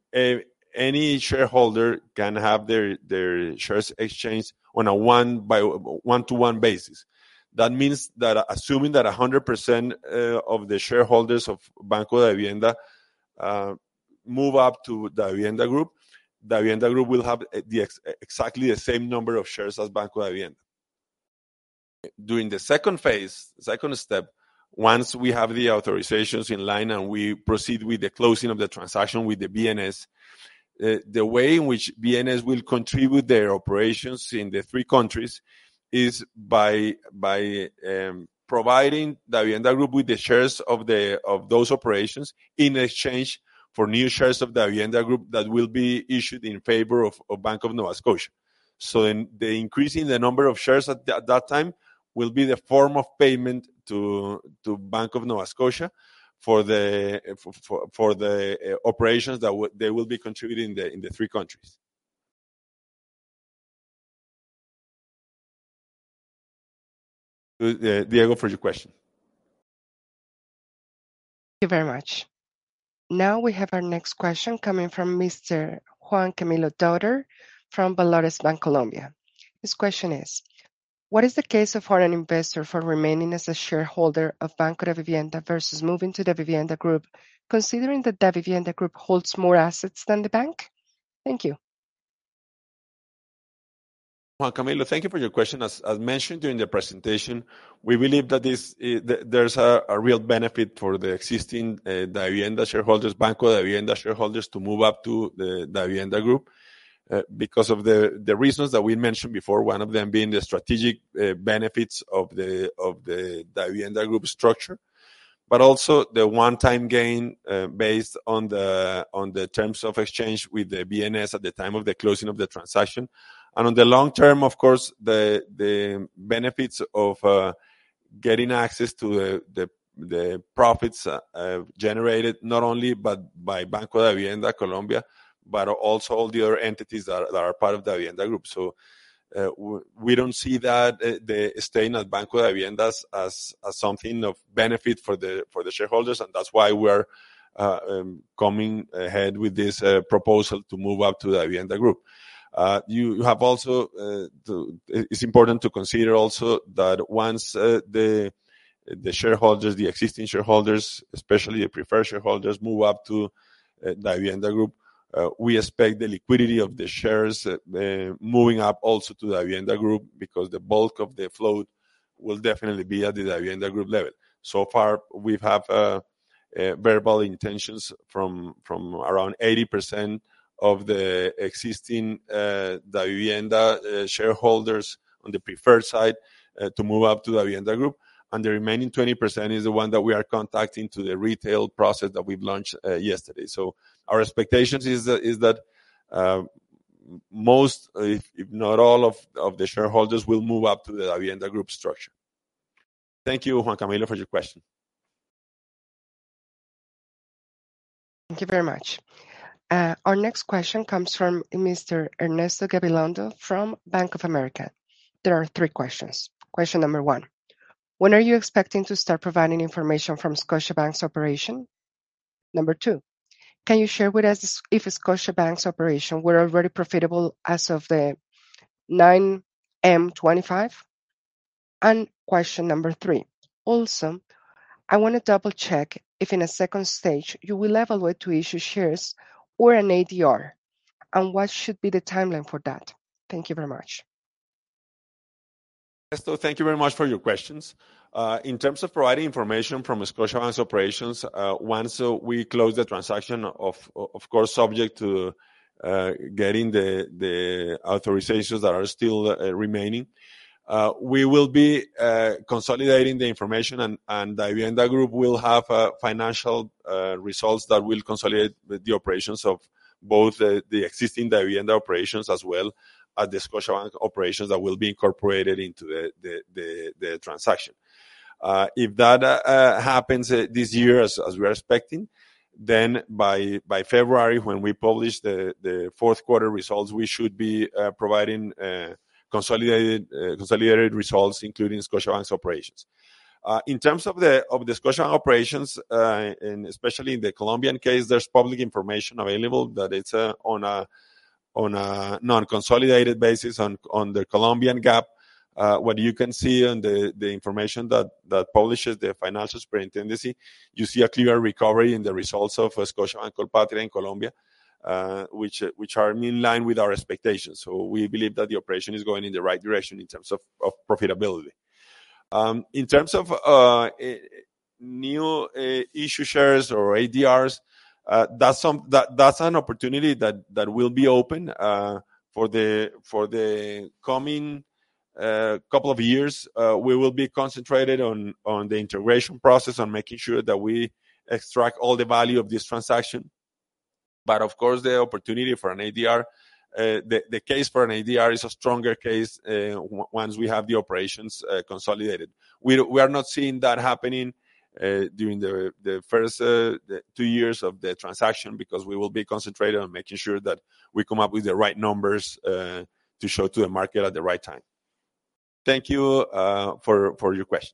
[SPEAKER 2] a, any shareholder can have their, their shares exchanged on a one by one to one basis. That means that assuming that one hundred percent uh, of the shareholders of Banco Davivienda uh, move up to the Davivienda Group, the Davivienda Group will have the ex- exactly the same number of shares as Banco Davivienda. During the second phase, second step, once we have the authorizations in line and we proceed with the closing of the transaction with the B N S, uh, the way in which B N S will contribute their operations in the three countries is by by um, providing the Davivienda Group with the shares of the of those operations in exchange for new shares of the Davivienda Group that will be issued in favor of, of Bank of Nova Scotia. So then the increase in the number of shares at, th- at that time will be the form of payment to to Bank of Nova Scotia for the for, for, for the uh, operations that w- they will be contributing in the in the three countries. Uh, Diego, for your question.
[SPEAKER 1] Thank you very much. Now we have our next question coming from Mister Juan Camilo Dauder from Valores Bancolombia. His question is, what is the case of foreign investor for remaining as a shareholder of Banco Davivienda versus moving to the Davivienda Group, considering that Davivienda Group holds more assets than the bank? Thank you.
[SPEAKER 2] Juan Camilo, thank you for your question. As, as mentioned during the presentation, we believe that this uh, th- there's a, a real benefit for the existing uh, Davivienda shareholders, Banco Davivienda shareholders, to move up to the Davivienda Group. Uh, because of the, the reasons that we mentioned before, one of them being the strategic uh, benefits of the of the Davivienda Group structure, but also the one-time gain uh, based on the on the terms of exchange with the B N S at the time of the closing of the transaction, and on the long term, of course, the the benefits of uh, getting access to the the, the profits uh, uh, generated not only but by Banco Davivienda Colombia, but also all the other entities that are, that are part of the Davivienda Group. So uh, w- we don't see that uh, the staying at Banco Davivienda as, as, as something of benefit for the for the shareholders, and that's why we're uh, um, coming ahead with this uh, proposal to move up to the Davivienda Group. Uh, you, you have also, uh, to, it's important to consider also that once uh, the the shareholders, the existing shareholders, especially the preferred shareholders, move up to uh, the Davivienda Group, Uh, we expect the liquidity of the shares uh, uh, moving up also to the Davivienda Group, because the bulk of the float will definitely be at the Davivienda Group level. So far, we have uh, uh, verbal intentions from from around eighty percent of the existing uh, Davivienda uh, shareholders on the preferred side uh, to move up to the Davivienda Group. And the remaining twenty percent is the one that we are contacting to the retail process that we've launched uh, yesterday. So our expectations is that, is that uh, most, if, if not all, of, of the shareholders will move up to the Davivienda Group structure. Thank you, Juan Camilo, for your question.
[SPEAKER 1] Thank you very much. Uh, our next question comes from Mister Ernesto Gabilondo from Bank of America. There are three questions. Question number one. When are you expecting to start providing information from Scotiabank's operation? Number two, can you share with us if Scotiabank's operation were already profitable as of the nine M twenty-five? And question number three, also, I want to double check if in a second stage you will evaluate to issue shares or an A D R, and what should be the timeline for that? Thank you very much.
[SPEAKER 2] Ernesto, thank you very much for your questions. Uh, in terms of providing information from Scotiabank's operations, uh, once uh, we close the transaction, of of course, subject to uh, getting the the authorizations that are still uh, remaining, uh, we will be uh, consolidating the information, and, and the Davivienda Group will have uh, financial uh, results that will consolidate the operations of both the, the existing Davivienda operations as well as the Scotiabank operations that will be incorporated into the, the, the, the transaction. Uh, if that uh, happens uh, this year, as, as we are expecting, then by by February, when we publish the, the fourth quarter results, we should be uh, providing uh, consolidated uh, consolidated results, including Scotiabank's operations. Uh, in terms of the of the Scotiabank operations, uh, and especially in the Colombian case, there's public information available that it's uh, on a on a non-consolidated basis on on the Colombian GAAP. Uh, what you can see on the, the information that, that publishes the Financial Superintendency, you see a clear recovery in the results of uh, Scotiabank Colpatria in Colombia, uh, which which are in line with our expectations. So we believe that the operation is going in the right direction in terms of, of profitability. Um, in terms of uh, new uh, issue shares or A D Rs, uh, that's some that that's an opportunity that that will be open uh, for the for the coming uh, couple of years. Uh, we will be concentrated on on the integration process, on making sure that we extract all the value of this transaction. But of course, the opportunity for an A D R, uh, the, the case for an A D R is a stronger case uh, w- once we have the operations uh, consolidated. We, we are not seeing that happening uh, during the, the first uh, the two years of the transaction, because we will be concentrated on making sure that we come up with the right numbers uh, to show to the market at the right time. Thank you uh, for, for your question.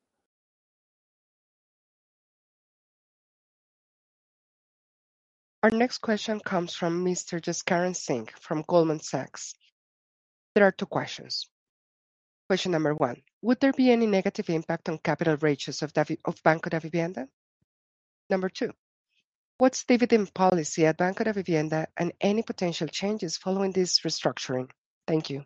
[SPEAKER 1] Our next question comes from Mister Jaskaran Singh from Goldman Sachs. There are two questions. Question number one, would there be any negative impact on capital ratios of, Davi- of Banco Davivienda? Number two, what's dividend policy at Banco Davivienda and any potential changes following this restructuring? Thank you.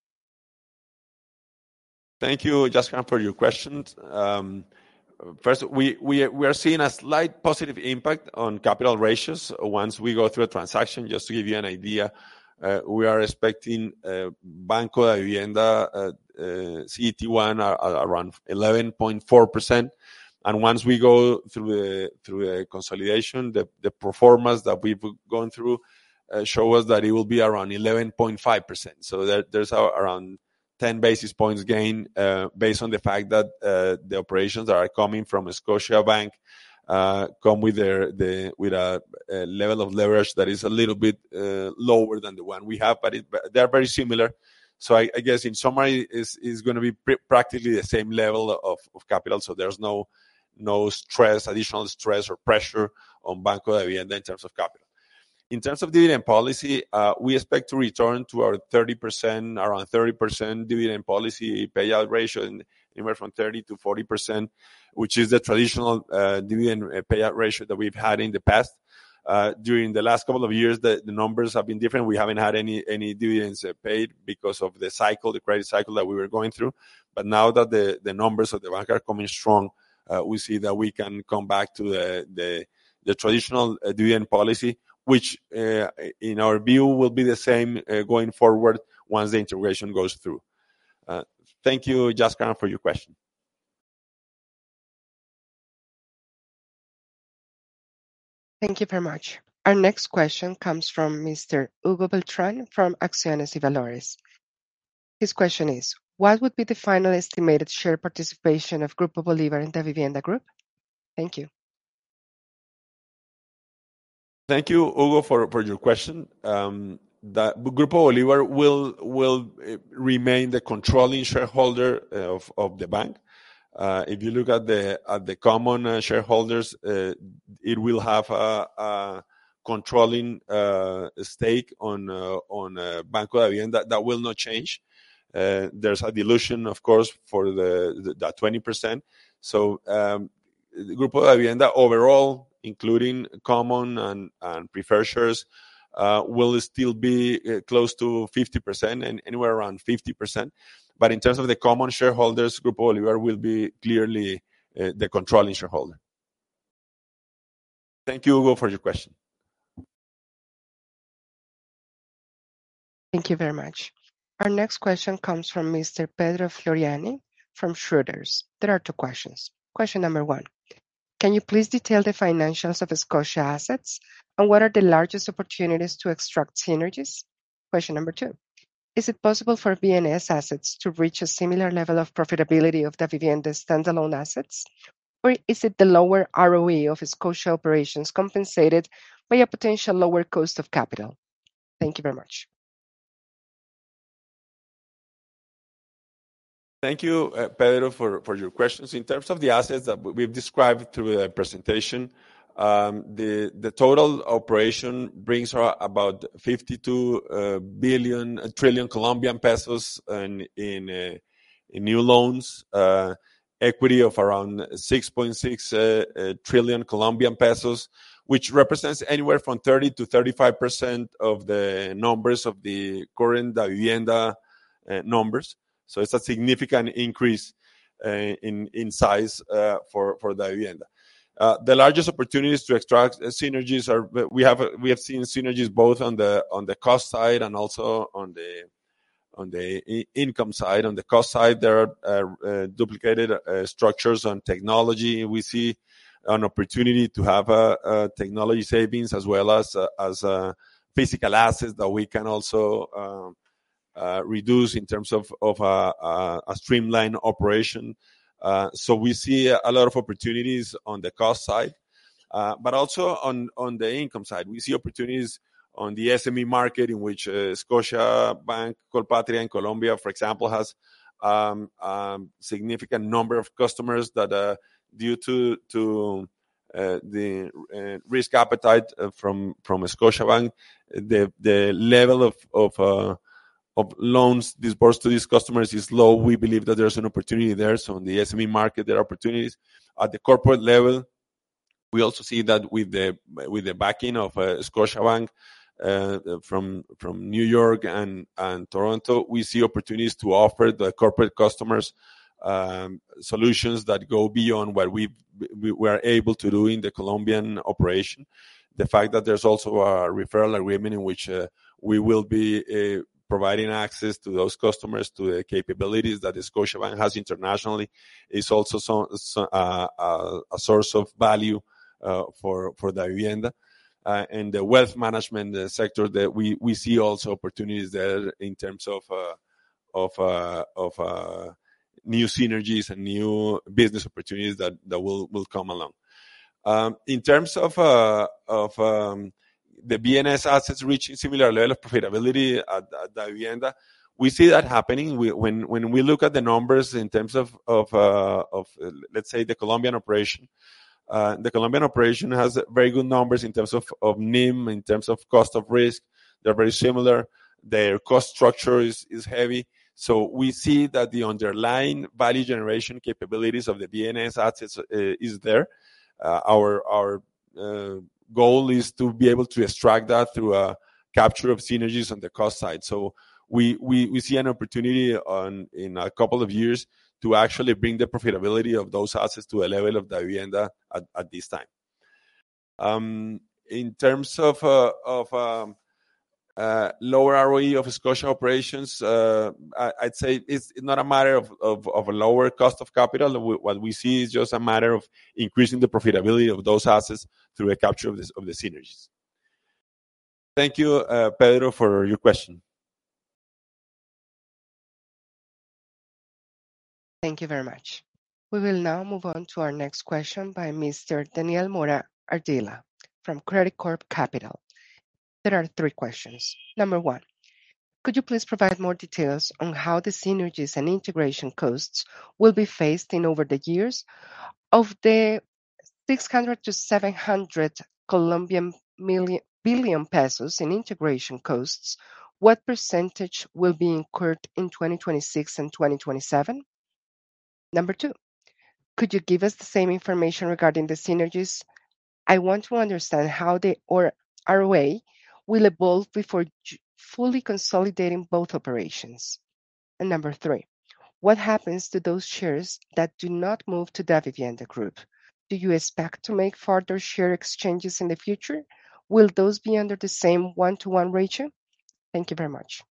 [SPEAKER 2] Thank you, Jaskaran, for your questions. Um, First, we, we, we are seeing a slight positive impact on capital ratios once we go through a transaction. Just to give you an idea, uh, we are expecting uh, Banco Davivienda uh, uh, C E T one are, are around eleven point four percent. And once we go through the, through the consolidation, the, the pro formas that we've gone through uh, show us that it will be around eleven point five percent. So there, there's a, around ten basis points gain uh, based on the fact that uh, the operations that are coming from Scotiabank uh, come with their the with a, a level of leverage that is a little bit uh, lower than the one we have, but, it, but they're very similar. So I, I guess in summary, is is going to be pr- practically the same level of, of capital. So there's no no stress, additional stress or pressure on Banco Davivienda in terms of capital. In terms of dividend policy, uh, we expect to return to our thirty percent, around thirty percent dividend policy payout ratio, in, anywhere from thirty to forty percent, which is the traditional uh, dividend payout ratio that we've had in the past. Uh, during the last couple of years, the, the numbers have been different. We haven't had any any dividends uh, paid because of the cycle, the credit cycle that we were going through. But now that the, the numbers of the bank are coming strong, uh, we see that we can come back to the the, the traditional uh, dividend policy, which uh, in our view will be the same uh, going forward once the integration goes through. Uh, thank you, Jaskaran, for your question.
[SPEAKER 1] Thank you very much. Our next question comes from Mister Hugo Beltran from Acciones y Valores. His question is, what would be the final estimated share participation of Grupo Bolívar in Davivienda Group? Thank you.
[SPEAKER 2] Thank you, Hugo, for, for your question. Um, the Grupo Bolívar will will remain the controlling shareholder of, of the bank. Uh, if you look at the at the common uh, shareholders, uh, it will have a, a controlling uh, stake on uh, on uh, Banco Davivienda. That, that will not change. Uh, there's a dilution, of course, for the, the that twenty percent. So um, Grupo Davivienda overall, including common and, and preferred shares, uh, will still be uh, close to fifty percent and anywhere around fifty percent. But in terms of the common shareholders, Grupo Bolívar will be clearly uh, the controlling shareholder. Thank you, Hugo, for your question.
[SPEAKER 1] Thank you very much. Our next question comes from Mister Pedro Floriani from Schroders. There are two questions. Question number one. Can you please detail the financials of Scotia assets and what are the largest opportunities to extract synergies? Question number two. Is it possible for B N S assets to reach a similar level of profitability of Davivienda standalone assets? Or is it the lower R O E of Scotia operations compensated by a potential lower cost of capital? Thank you very much.
[SPEAKER 2] Thank you, uh, Pedro, for, for your questions. In terms of the assets that we've described through the presentation, um, the the total operation brings about fifty-two uh, billion, a trillion Colombian pesos in in, uh, in new loans, uh, equity of around six point six uh, uh, trillion Colombian pesos, which represents anywhere from thirty to thirty-five percent of the numbers of the current Davivienda uh, numbers. So it's a significant increase uh, in in size uh, for for Davivienda. Uh, the largest opportunities to extract uh, synergies are we have we have seen synergies both on the on the cost side and also on the on the I- income side. On the cost side, there are uh, uh, duplicated uh, structures on technology. We see an opportunity to have uh, uh, technology savings as well as uh, as uh, physical assets that we can also um, uh, reduce in terms of of a, a, a streamlined operation. Uh, so we see a lot of opportunities on the cost side, uh, but also on on the income side. We see opportunities on the S M E market, in which uh, Scotiabank Colpatria in Colombia, for example, has um, um, significant number of customers that, uh, due to to uh, the uh, risk appetite uh, from from Scotiabank, the the level of of uh, of loans disbursed to these customers is low. We believe that there's an opportunity there. So in the S M E market, there are opportunities. At the corporate level, we also see that with the with the backing of uh, Scotiabank uh, from from New York and and Toronto, we see opportunities to offer the corporate customers um, solutions that go beyond what we we were able to do in the Colombian operation. The fact that there's also a referral agreement in which uh, we will be uh, providing access to those customers to the capabilities that the Scotiabank has internationally is also some, some, uh, uh, a source of value uh, for for Davivienda. Uh, and the wealth management uh, sector, that we we see also opportunities there in terms of uh, of uh, of uh, new synergies and new business opportunities that that will will come along. Um, in terms of uh, of um, the B N S assets reaching similar level of profitability at, at Davivienda, we see that happening. We, when when we look at the numbers in terms of of uh, of uh, let's say the Colombian operation, uh, the Colombian operation has very good numbers in terms of of N I M, in terms of cost of risk. They're very similar. Their cost structure is is heavy. So we see that the underlying value generation capabilities of the B N S assets uh, is there. Uh, our our uh, goal is to be able to extract that through a capture of synergies on the cost side. So we we, we see an opportunity on in a couple of years to actually bring the profitability of those assets to a level of Davivienda at, at this time. Um, in terms of uh, of um, uh, lower R O E of Scotia operations, uh, I, I'd say it's not a matter of, of, of a lower cost of capital. What we see is just a matter of increasing the profitability of those assets through a capture of, this, of the synergies. Thank you, uh, Pedro, for your question.
[SPEAKER 1] Thank you very much. We will now move on to our next question by Mister Daniel Mora Ardila from Credit Corp Capital. There are three questions. Number one, could you please provide more details on how the synergies and integration costs will be phased in over the years? Of the six hundred to seven hundred Colombian million, billion pesos in integration costs, what percentage will be incurred in twenty twenty-six and twenty twenty-seven? Number two, could you give us the same information regarding the synergies? I want to understand how the R O A will evolve before fully consolidating both operations. And number three, what happens to those shares that do not move to Davivienda Group? Do you expect to make further share exchanges in the future? Will those be under the same one-to-one ratio? Thank you very much.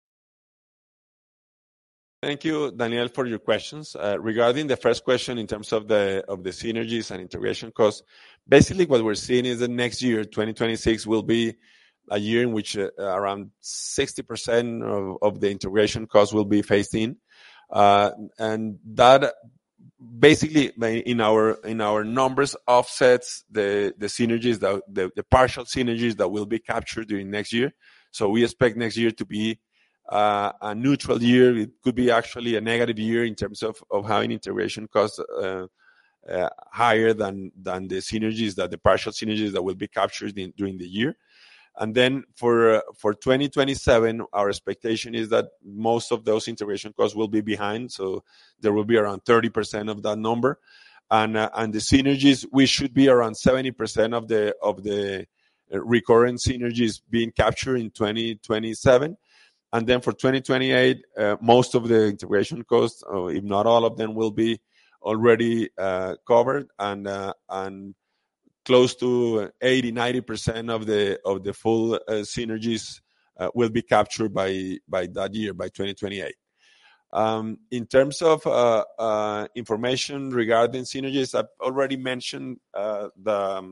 [SPEAKER 2] Thank you, Daniel, for your questions. Uh, regarding the first question in terms of the of the synergies and integration costs, basically what we're seeing is that next year, twenty twenty-six, will be a year in which uh, around sixty percent of, of the integration costs will be phased in. Uh, and that basically in our in our numbers offsets the, the synergies, that, the, the partial synergies that will be captured during next year. So we expect next year to be uh, a neutral year. It could be actually a negative year in terms of, of having integration costs uh, uh, higher than, than the synergies, that the partial synergies that will be captured in, during the year. And then for uh, for twenty twenty-seven, our expectation is that most of those integration costs will be behind. So there will be around thirty percent of that number. And uh, and the synergies, we should be around seventy percent of the of the recurrent synergies being captured in twenty twenty-seven. And then for twenty twenty-eight, uh, most of the integration costs, or if not all of them, will be already uh, covered, and uh, and close to eighty, ninety percent of the of the full uh, synergies uh, will be captured by by that year, by twenty twenty-eight. Um, in terms of uh, uh, information regarding synergies, I've already mentioned uh, the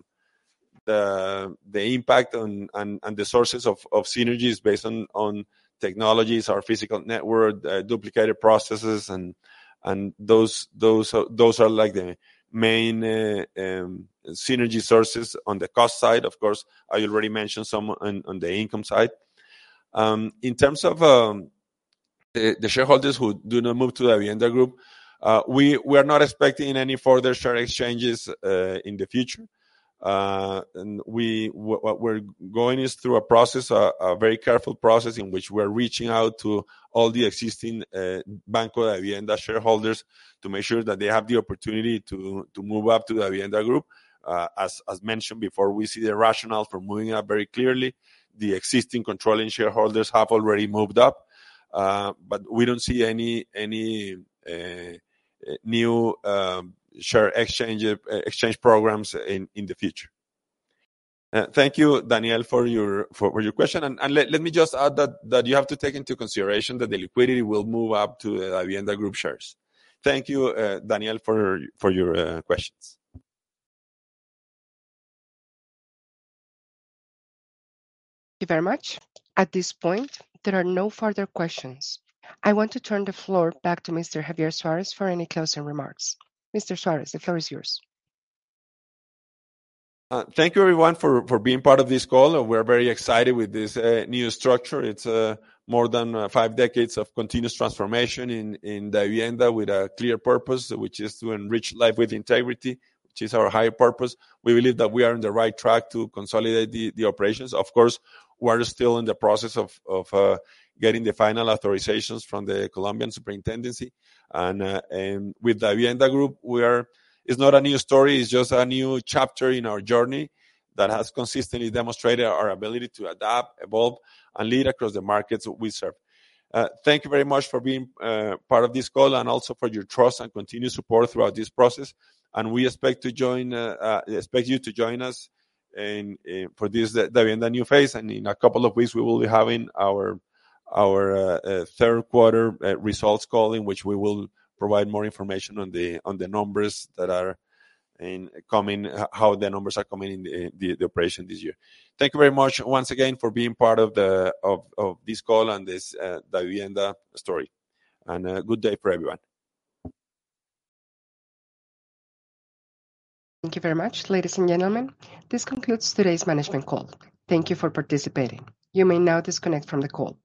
[SPEAKER 2] the the impact on and, and the sources of, of synergies based on on technologies, our physical network, uh, duplicated processes, and and those those are, those are like the main uh, um, synergy sources on the cost side. Of course, I already mentioned some on, on the income side. Um, in terms of um, the, the shareholders who do not move to the Davivienda Group, uh, we we are not expecting any further share exchanges uh, in the future. Uh, and we what we're going is through a process, a, a very careful process in which we're reaching out to all the existing uh, Banco Davivienda shareholders to make sure that they have the opportunity to to move up to the Davivienda Group. Uh, as as mentioned before, we see the rationale for moving up very clearly. The existing controlling shareholders have already moved up, uh, but we don't see any any uh, new um, share exchange uh, exchange programs in, in the future. Uh, thank you, Daniel, for your for, for your question. And, and let, let me just add that, that you have to take into consideration that the liquidity will move up to the Davivienda Group shares. Thank you, uh, Daniel, for for your uh, questions.
[SPEAKER 1] Thank you very much. At this point, there are no further questions. I want to turn the floor back to Mister Javier Suarez for any closing remarks. Mister Suarez, the floor is yours.
[SPEAKER 2] Uh, thank you, everyone, for, for being part of this call. Uh, we're very excited with this uh, new structure. It's uh, more than uh, five decades of continuous transformation in, in Davivienda with a clear purpose, which is to enrich life with integrity, which is our higher purpose. We believe that we are on the right track to consolidate the, the operations. Of course, we're still in the process of, of uh, getting the final authorizations from the Colombian Superintendency. And, uh, and with Davivienda Group, we are It's not a new story. It's just a new chapter in our journey that has consistently demonstrated our ability to adapt, evolve, and lead across the markets we serve. Uh, thank you very much for being uh, part of this call, and also for your trust and continued support throughout this process. And we expect to join, uh, uh, expect you to join us in, in for this Davivienda new phase. And in a couple of weeks, we will be having our our uh, uh, third quarter uh, results call, in which we will provide more information on the on the numbers that are in coming, how the numbers are coming in the, the, the operation this year. Thank you very much once again for being part of the of, of this call and this uh, Davivienda story. And a good day for everyone.
[SPEAKER 1] Thank you very much, ladies and gentlemen. This concludes today's management call. Thank you for participating. You may now disconnect from the call.